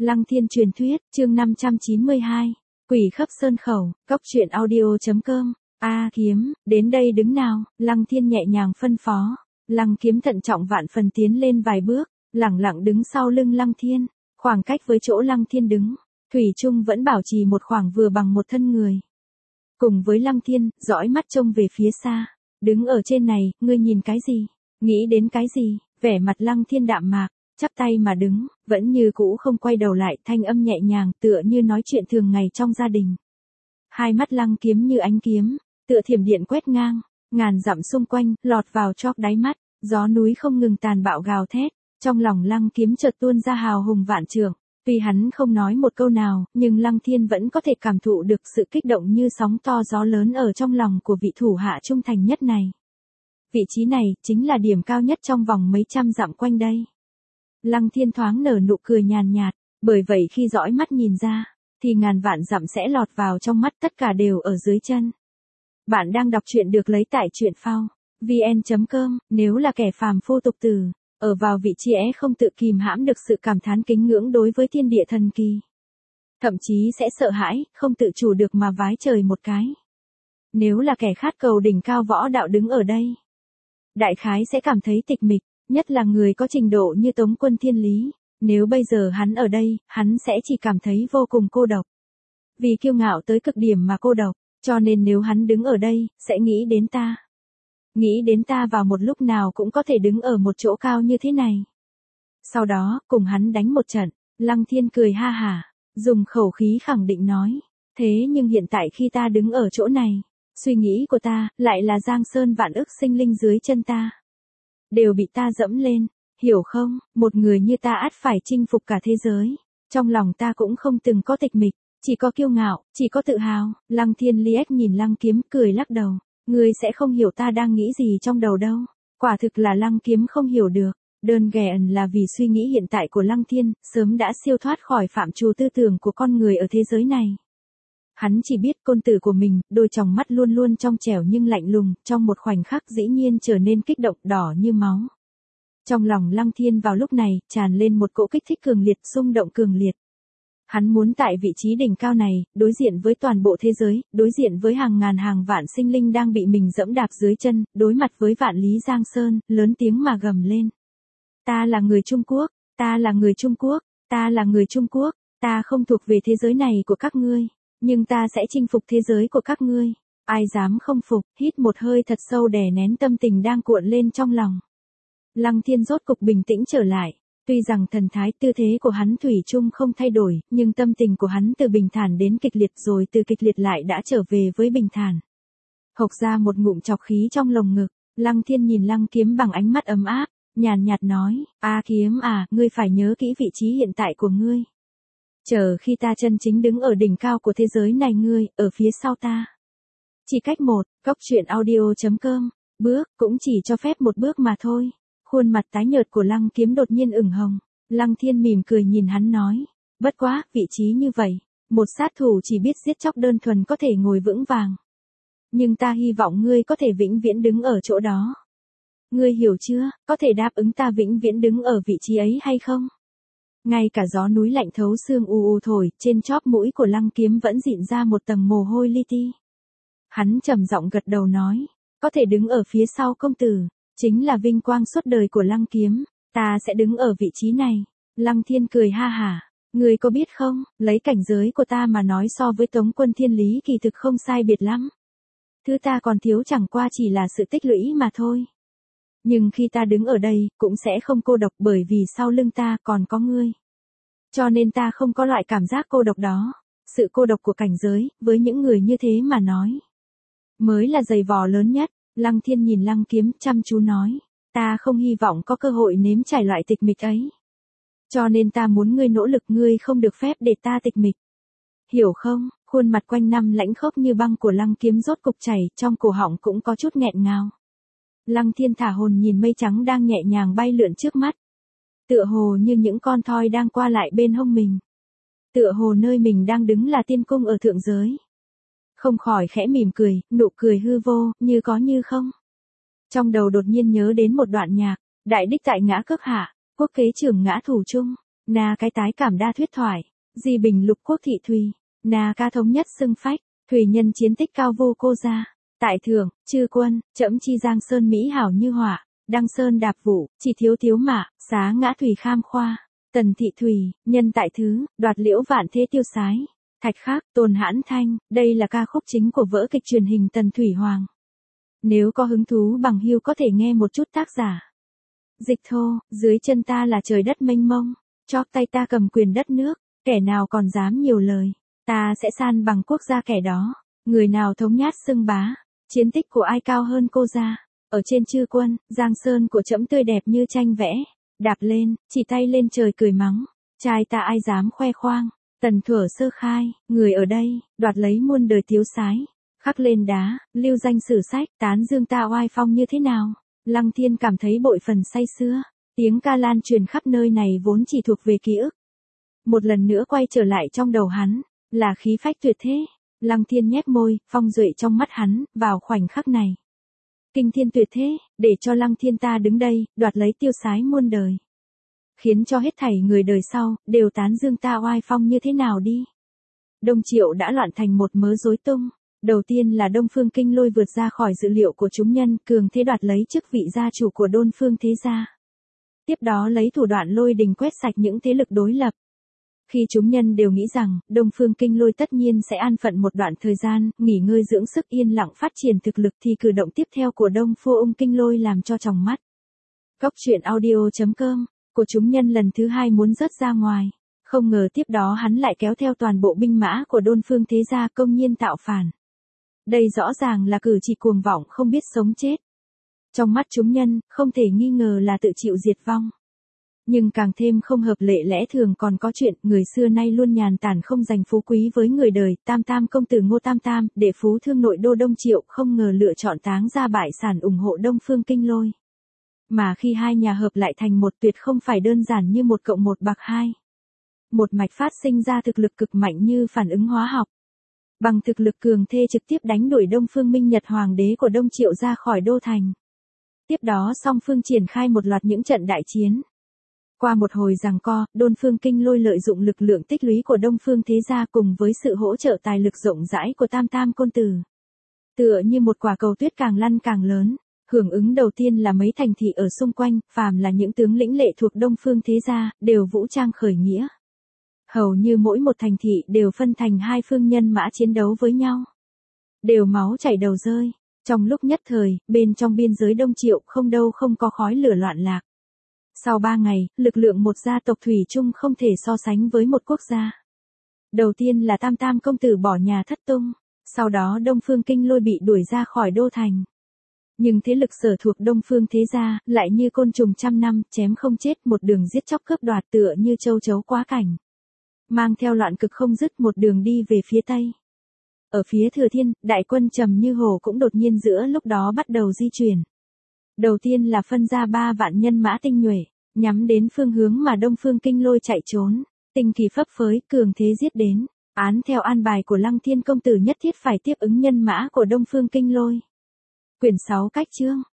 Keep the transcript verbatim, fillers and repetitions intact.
Lăng Thiên truyền thuyết, chương năm trăm chín mươi hai. Quỷ khắp sơn khẩu, cốc truyện audio.com. A Kiếm, đến đây đứng nào, Lăng Thiên nhẹ nhàng phân phó. Lăng Kiếm thận trọng vạn phần tiến lên vài bước, lẳng lặng đứng sau lưng Lăng Thiên, khoảng cách với chỗ Lăng Thiên đứng, thủy chung vẫn bảo trì một khoảng vừa bằng một thân người. Cùng với Lăng Thiên, dõi mắt trông về phía xa, đứng ở trên này, ngươi nhìn cái gì, nghĩ đến cái gì, vẻ mặt Lăng Thiên đạm mạc, chắp tay mà đứng, vẫn như cũ không quay đầu lại, thanh âm nhẹ nhàng tựa như nói chuyện thường ngày trong gia đình. Hai mắt Lăng Kiếm như ánh kiếm, tựa thiểm điện quét ngang, ngàn dặm xung quanh, lọt vào chóp đáy mắt, gió núi không ngừng tàn bạo gào thét, trong lòng Lăng Kiếm chợt tuôn ra hào hùng vạn trượng. Tuy hắn không nói một câu nào, nhưng Lăng Thiên vẫn có thể cảm thụ được sự kích động như sóng to gió lớn ở trong lòng của vị thủ hạ trung thành nhất này. Vị trí này, chính là điểm cao nhất trong vòng mấy trăm dặm quanh đây. Lăng Thiên thoáng nở nụ cười nhàn nhạt, bởi vậy khi dõi mắt nhìn ra, thì ngàn vạn dặm sẽ lọt vào trong mắt, tất cả đều ở dưới chân. Bạn đang đọc truyện được lấy tại truyện phao, vn chấm com, nếu là kẻ phàm phu tục tử, ở vào vị trí é không tự kìm hãm được sự cảm thán kính ngưỡng đối với thiên địa thần kỳ. Thậm chí sẽ sợ hãi, không tự chủ được mà vái trời một cái. Nếu là kẻ khát cầu đỉnh cao võ đạo đứng ở đây, đại khái sẽ cảm thấy tịch mịch, nhất là người có trình độ như Tống Quân Thiên Lý. Nếu bây giờ hắn ở đây, hắn sẽ chỉ cảm thấy vô cùng cô độc. Vì kiêu ngạo tới cực điểm mà cô độc, cho nên nếu hắn đứng ở đây, sẽ nghĩ đến ta. Nghĩ đến ta vào một lúc nào cũng có thể đứng ở một chỗ cao như thế này. Sau đó, cùng hắn đánh một trận, Lăng Thiên cười ha hả, dùng khẩu khí khẳng định nói. Thế nhưng hiện tại khi ta đứng ở chỗ này, suy nghĩ của ta, lại là giang sơn vạn ức sinh linh dưới chân ta. Đều bị ta dẫm lên, hiểu không, một người như ta ắt phải chinh phục cả thế giới. Trong lòng ta cũng không từng có tịch mịch, chỉ có kiêu ngạo, chỉ có tự hào. Lăng Thiên liếc nhìn Lăng Kiếm cười lắc đầu. Ngươi sẽ không hiểu ta đang nghĩ gì trong đầu đâu. Quả thực là Lăng Kiếm không hiểu được. Đơn giản là vì suy nghĩ hiện tại của Lăng Thiên, sớm đã siêu thoát khỏi phạm trù tư tưởng của con người ở thế giới này. Hắn chỉ biết côn tử của mình, đôi tròng mắt luôn luôn trong trẻo nhưng lạnh lùng, trong một khoảnh khắc dĩ nhiên trở nên kích động đỏ như máu. Trong lòng Lăng Thiên vào lúc này, tràn lên một cỗ kích thích cường liệt, xung động cường liệt. Hắn muốn tại vị trí đỉnh cao này, đối diện với toàn bộ thế giới, đối diện với hàng ngàn hàng vạn sinh linh đang bị mình dẫm đạp dưới chân, đối mặt với vạn lý giang sơn, lớn tiếng mà gầm lên. Ta là người Trung Quốc, ta là người Trung Quốc, ta là người Trung Quốc, ta không thuộc về thế giới này của các ngươi, nhưng ta sẽ chinh phục thế giới của các ngươi. Ai dám không phục, hít một hơi thật sâu đè nén tâm tình đang cuộn lên trong lòng. Lăng Thiên rốt cục bình tĩnh trở lại. Tuy rằng thần thái tư thế của hắn thủy chung không thay đổi, nhưng tâm tình của hắn từ bình thản đến kịch liệt rồi từ kịch liệt lại đã trở về với bình thản. Hộc ra một ngụm chọc khí trong lồng ngực, Lăng Thiên nhìn Lăng Kiếm bằng ánh mắt ấm áp, nhàn nhạt nói, A Kiếm à, ngươi phải nhớ kỹ vị trí hiện tại của ngươi. Chờ khi ta chân chính đứng ở đỉnh cao của thế giới này, ngươi, ở phía sau ta. Chỉ cách một, cốc truyện audio.com, bước, cũng chỉ cho phép một bước mà thôi. Khuôn mặt tái nhợt của Lăng Kiếm đột nhiên ửng hồng, Lăng Thiên mỉm cười nhìn hắn nói, bất quá, vị trí như vậy, một sát thủ chỉ biết giết chóc đơn thuần có thể ngồi vững vàng. Nhưng ta hy vọng ngươi có thể vĩnh viễn đứng ở chỗ đó. Ngươi hiểu chưa, có thể đáp ứng ta vĩnh viễn đứng ở vị trí ấy hay không? Ngay cả gió núi lạnh thấu xương u u thổi, trên chóp mũi của Lăng Kiếm vẫn dịn ra một tầng mồ hôi li ti. Hắn trầm giọng gật đầu nói, có thể đứng ở phía sau công tử. Chính là vinh quang suốt đời của Lăng Kiếm, ta sẽ đứng ở vị trí này. Lăng Thiên cười ha hả, ngươi có biết không, lấy cảnh giới của ta mà nói so với Tống Quân Thiên Lý kỳ thực không sai biệt lắm. Thứ ta còn thiếu chẳng qua chỉ là sự tích lũy mà thôi. Nhưng khi ta đứng ở đây, cũng sẽ không cô độc bởi vì sau lưng ta còn có ngươi. Cho nên ta không có loại cảm giác cô độc đó. Sự cô độc của cảnh giới, với những người như thế mà nói, mới là giày vò lớn nhất. Lăng Thiên nhìn Lăng Kiếm chăm chú nói, ta không hy vọng có cơ hội nếm trải loại tịch mịch ấy. Cho nên ta muốn ngươi nỗ lực, ngươi không được phép để ta tịch mịch. Hiểu không? Khuôn mặt quanh năm lãnh khốc như băng của Lăng Kiếm rốt cục chảy, trong cổ họng cũng có chút nghẹn ngào. Lăng Thiên thả hồn nhìn mây trắng đang nhẹ nhàng bay lượn trước mắt. Tựa hồ như những con thoi đang qua lại bên hông mình. Tựa hồ nơi mình đang đứng là tiên cung ở thượng giới. Không khỏi khẽ mỉm cười, nụ cười hư vô, như có như không. Trong đầu đột nhiên nhớ đến một đoạn nhạc, đại đích tại ngã cước hạ, quốc kế trưởng ngã thủ trung. Na cái tái cảm đa thuyết thoại, Di bình lục quốc thị Thùy, Na ca thống nhất xưng phách, Thùy nhân chiến tích cao vô cô gia. Tại thượng, chư quân, trẫm chi Giang Sơn mỹ hảo như họa, đăng sơn đạp vũ, chỉ thiếu thiếu mạ, xá ngã Thùy kham khoa. Tần thị Thùy, nhân tại thứ, đoạt liễu vạn thế tiêu sái. Thạch Khắc, Tôn Hãn Thanh, đây là ca khúc chính của vở kịch truyền hình Tần Thủy Hoàng. Nếu có hứng thú bằng hưu có thể nghe một chút tác giả. Dịch thô, dưới chân ta là trời đất mênh mông, chóp tay ta cầm quyền đất nước, kẻ nào còn dám nhiều lời, ta sẽ san bằng quốc gia kẻ đó, người nào thống nhát xưng bá, chiến tích của ai cao hơn cô gia, ở trên chư quân, Giang Sơn của trẫm tươi đẹp như tranh vẽ, đạp lên, chỉ tay lên trời cười mắng, trai ta ai dám khoe khoang, tần thuở sơ khai, người ở đây, đoạt lấy muôn đời tiếu sái, khắc lên đá, lưu danh sử sách, tán dương ta oai phong như thế nào. Lăng Thiên cảm thấy bội phần say sưa, tiếng ca lan truyền khắp nơi này vốn chỉ thuộc về ký ức. Một lần nữa quay trở lại trong đầu hắn, là khí phách tuyệt thế. Lăng Thiên nhếch môi, phong duệ trong mắt hắn, vào khoảnh khắc này. Kinh thiên tuyệt thế, để cho Lăng Thiên ta đứng đây, đoạt lấy tiêu sái muôn đời. Khiến cho hết thảy người đời sau, đều tán dương ta oai phong như thế nào đi. Đông Triệu đã loạn thành một mớ rối tung. Đầu tiên là Đông Phương Kinh Lôi vượt ra khỏi dự liệu của chúng nhân, cường thế đoạt lấy chức vị gia chủ của Đôn Phương thế gia. Tiếp đó lấy thủ đoạn lôi đình quét sạch những thế lực đối lập. Khi chúng nhân đều nghĩ rằng, Đông Phương Kinh Lôi tất nhiên sẽ an phận một đoạn thời gian, nghỉ ngơi dưỡng sức yên lặng phát triển thực lực thì cử động tiếp theo của Đông Phu Ung Kinh Lôi làm cho tròng mắt. Góc truyện audio.com, của chúng nhân lần thứ hai muốn rớt ra ngoài. Không ngờ tiếp đó hắn lại kéo theo toàn bộ binh mã của Đôn Phương thế gia công nhiên tạo phản. Đây rõ ràng là cử chỉ cuồng vọng không biết sống chết. Trong mắt chúng nhân, không thể nghi ngờ là tự chịu diệt vong. Nhưng càng thêm không hợp lệ lẽ thường còn có chuyện, người xưa nay luôn nhàn tản không dành phú quý với người đời, Tam Tam công tử Ngô Tam Tam, để phú thương nội đô Đông Triệu không ngờ lựa chọn táng ra bại sản ủng hộ Đông Phương Kinh Lôi. Mà khi hai nhà hợp lại thành một tuyệt không phải đơn giản như một cộng một bạc hai. Một mạch phát sinh ra thực lực cực mạnh như phản ứng hóa học. Bằng thực lực cường thê trực tiếp đánh đuổi Đông Phương Minh Nhật hoàng đế của Đông Triệu ra khỏi đô thành. Tiếp đó song phương triển khai một loạt những trận đại chiến. Qua một hồi giằng co, Đôn Phương Kinh Lôi lợi dụng lực lượng tích lũy của Đông Phương thế gia cùng với sự hỗ trợ tài lực rộng rãi của Tam Tam côn tử. Tựa như một quả cầu tuyết càng lăn càng lớn, hưởng ứng đầu tiên là mấy thành thị ở xung quanh, phàm là những tướng lĩnh lệ thuộc Đông Phương thế gia, đều vũ trang khởi nghĩa. Hầu như mỗi một thành thị đều phân thành hai phương nhân mã chiến đấu với nhau. Đều máu chảy đầu rơi. Trong lúc nhất thời, bên trong biên giới Đông Triệu không đâu không có khói lửa loạn lạc. Sau ba ngày, lực lượng một gia tộc thủy chung không thể so sánh với một quốc gia. Đầu tiên là Tam Tam công tử bỏ nhà thất tung. Sau đó Đông Phương Kinh Lôi bị đuổi ra khỏi đô thành. Nhưng thế lực sở thuộc Đông Phương thế gia, lại như côn trùng trăm năm, chém không chết một đường giết chóc cướp đoạt tựa như châu chấu quá cảnh. Mang theo loạn cực không dứt một đường đi về phía Tây. Ở phía Thừa Thiên, đại quân trầm như hồ cũng đột nhiên giữa lúc đó bắt đầu di chuyển. Đầu tiên là phân ra ba vạn nhân mã tinh nhuệ, nhắm đến phương hướng mà Đông Phương Kinh Lôi chạy trốn, tinh kỳ phấp phới, cường thế giết đến, án theo an bài của Lăng Thiên công tử nhất thiết phải tiếp ứng nhân mã của Đông Phương Kinh Lôi. Quyển sáu cách chương,